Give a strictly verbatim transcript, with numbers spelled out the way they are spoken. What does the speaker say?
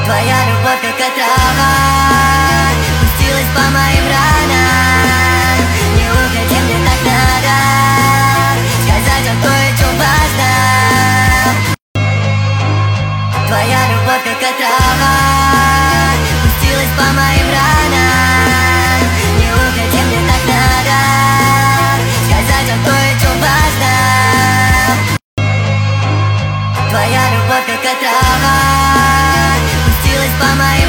Твоя любовь как отрава пустилась по моим ранам. Не уходи, мне так надо сказать вам кое-что важно. Твоя любовь как отрава пустилась по моим ранам. Не уходи, мне так надо сказать вам кое-что важно. Твоя любовь как отрава пустилась по моим